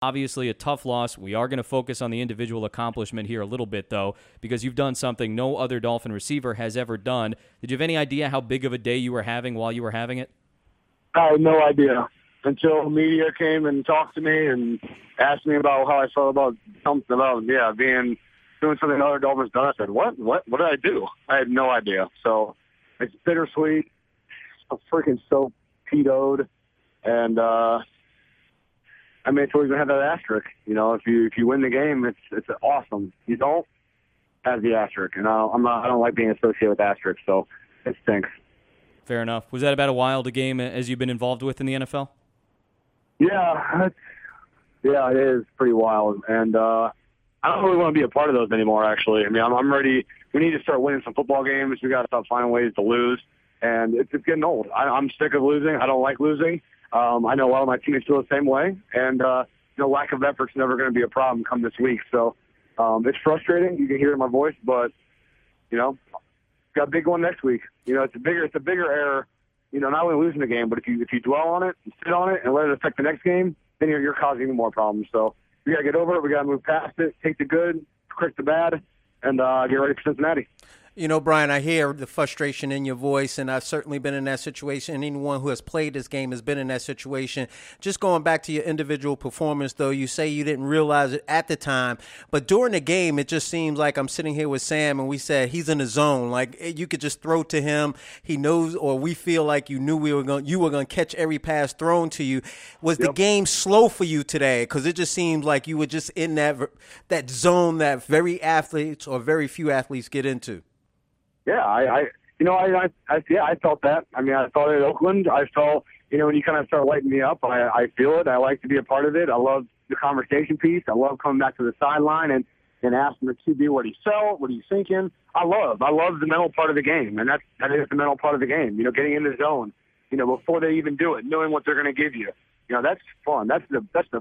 Obviously, a tough loss. We are going to focus on the individual accomplishment here a little bit, though, because you've done something no other Dolphin receiver has ever done. Did you have any idea how big of a day you were having while you were having it? I had no idea until media came and talked to me and asked me about how I felt about something about, doing something other Dolphins done. I said, what did I do? I had no idea. So it's bittersweet. I'm freaking so PO'd. And, it's always going to have that asterisk. If you win the game, it's awesome. You don't have the asterisk. And I don't like being associated with asterisks, so it stinks. Fair enough. Was that about as wild a game as you've been involved with in the NFL? Yeah, it is pretty wild. And I don't really want to be a part of those anymore, actually. I'm ready. We need to start winning some football games. We got to stop finding ways to lose. And it's getting old. I'm sick of losing. I don't like losing. I know a lot of my teammates feel the same way. And, lack of effort's never going to be a problem come this week. So it's frustrating. You can hear it in my voice. But, got a big one next week. It's a bigger error, not only losing the game, but if you dwell on it, and sit on it, and let it affect the next game, then you're causing even more problems. So we got to get over it. We got to move past it, take the good, correct the bad, and get ready for Cincinnati. Brian, I hear the frustration in your voice, and I've certainly been in that situation. Anyone who has played this game has been in that situation. Just going back to your individual performance, though, you say you didn't realize it at the time, but during the game, it just seems like I'm sitting here with Sam, and we said he's in the zone. Like, you could just throw to him. He knows, or we feel like you knew you were going to catch every pass thrown to you. Was the game slow for you today? Because it just seemed like you were just in that zone that very few athletes get into. Yeah, I felt that. I felt it at Oakland. I felt, when you kind of start lighting me up, I feel it. I like to be a part of it. I love the conversation piece. I love coming back to the sideline and asking the QB what he felt, what he's thinking. I love the mental part of the game, and that is the mental part of the game. Getting in the zone, before they even do it, knowing what they're going to give you. That's fun. That's the best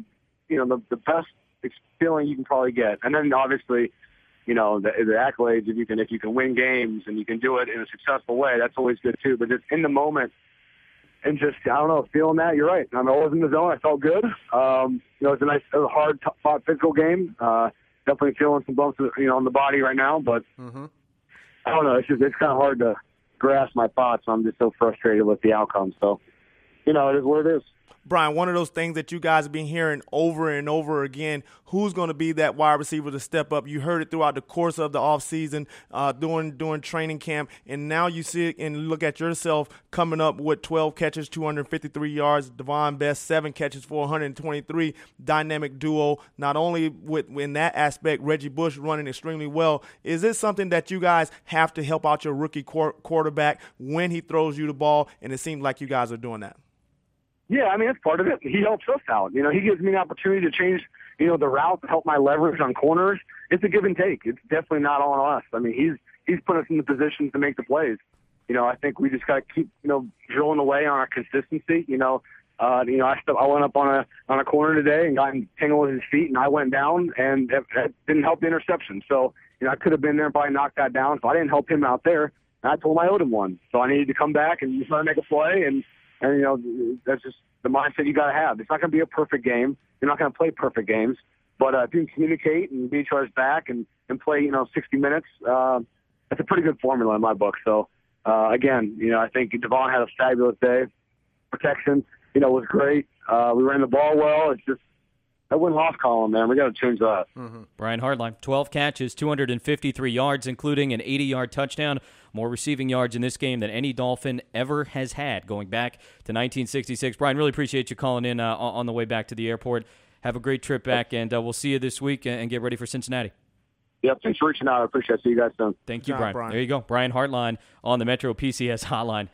feeling you can probably get. And then obviously, the accolades, if you can win games and you can do it in a successful way, that's always good too. But just in the moment and just, I don't know, feeling that, you're right. I was in the zone. I felt good. It was a hard, fought physical game. Definitely feeling some bumps, on the body right now. But I don't know. It's kind of hard to grasp my thoughts. I'm just so frustrated with the outcome. So, it is what it is. Brian, one of those things that you guys have been hearing over and over again, who's going to be that wide receiver to step up? You heard it throughout the course of the offseason, during training camp, and now you see it and look at yourself coming up with 12 catches, 253 yards, Devon Best, 7 catches for 123, dynamic duo, not only in that aspect, Reggie Bush running extremely well. Is this something that you guys have to help out your rookie quarterback when he throws you the ball, and it seems like you guys are doing that? Yeah, that's part of it. He helps us out. He gives me an opportunity to change, the route, to help my leverage on corners. It's a give and take. It's definitely not all on us. He's put us in the positions to make the plays. I think we just got to keep, drilling away on our consistency. I went up on a corner today and got him tangled with his feet, and I went down, and that didn't help the interception. So, I could have been there and probably knocked that down. So I didn't help him out there. And I told him I owed him one. So I needed to come back and try to make a play, and that's just the mindset you got to have. It's not going to be a perfect game. You're not going to play perfect games. But if you can communicate and be each other's back and play, 60 minutes, that's a pretty good formula in my book. So, again, I think Devon had a fabulous day. Protection, was great. We ran the ball well. It's just that win-loss column, man. We got to change that. Brian Hartline, 12 catches, 253 yards, including an 80-yard touchdown. More receiving yards in this game than any Dolphin ever has had, going back to 1966. Brian, really appreciate you calling in on the way back to the airport. Have a great trip back, and we'll see you this week and get ready for Cincinnati. Yep, thanks for reaching out. I appreciate it. See you guys soon. Thank you, Brian. There you go. Brian Hartline on the Metro PCS hotline.